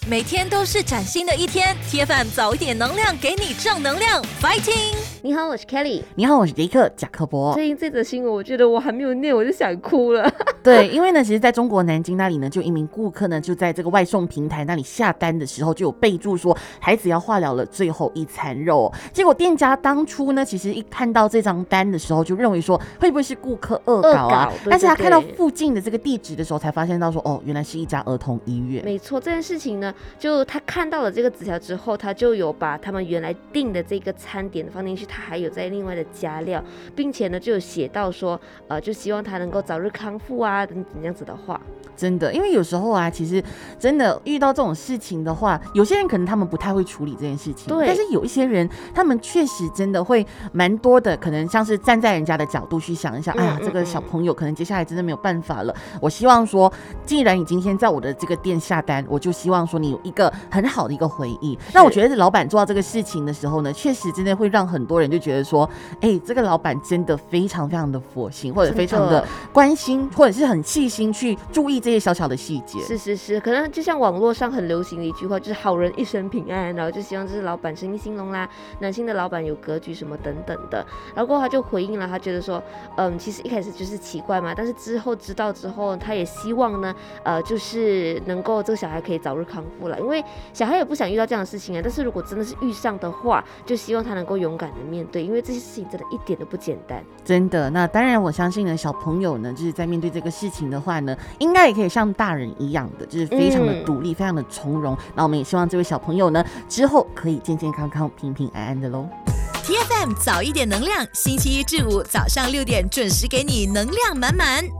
每天都是崭新的一天。TFM 早一点能量，给你正能量 ，Fighting！ 你好，我是 Kelly。 你好，我是杰克贾克伯。 最近这则新闻，我觉得我还没有念，我就想哭了。 对，因为呢，其实在中国南京那里呢，就一名顾客呢，就在这个外送平台那里下单的时候，就有备注说孩子要化疗了最后一餐肉。结果店家当初呢，其实一看到这张单的时候，就认为说会不会是顾客恶搞啊？ 对， 但是他看到附近的这个地址的时候，才发现到说，哦，原来是一家儿童医院。 没错，这件事情呢，就他看到了这个纸条之後，他就有把他们原来订的这个餐点放进去，他还有在另外的加料，并且呢就有写到说，就希望他能够早日康复啊，等等这样子的话。 真的，因为有时候啊，其实真的遇到这种事情的话，有些人可能他们不太会处理这件事情， 对。 但是有一些人，他们确实真的会蛮多的，可能像是站在人家的角度去想一下，哎呀，这个小朋友可能接下来真的没有办法了。我希望说，既然你今天在我的这个店下单，我就希望说你有一个很好的一个回忆。那我觉得老板做到这个事情的时候呢，确实真的会让很多人就觉得说，哎，这个老板真的非常非常的佛心，或者非常的关心，或者是很细心去注意这些小小的细节。 是，可能就像网络上很流行的一句话，就是好人一生平安，然后就希望就是老板生意兴隆啦，男性的老板有格局什么等等的。然后他就回应了，他觉得说，其实一开始就是奇怪嘛，但是之后知道之后，他也希望呢，就是能够这个小孩可以早日康复了，因为小孩也不想遇到这样的事情啊。但是如果真的是遇上的话，就希望他能够勇敢的面对，因为这些事情真的一点都不简单。 真的，那当然我相信呢，小朋友呢，就是在面对这个事情的话呢，应该也可以像大人一样的，就是非常的独立，非常的从容。那我们也希望这位小朋友呢，之后可以健健康康、平平安安的咯。 TFM 早一点能量，星期一至五早上6点准时给你能量满满。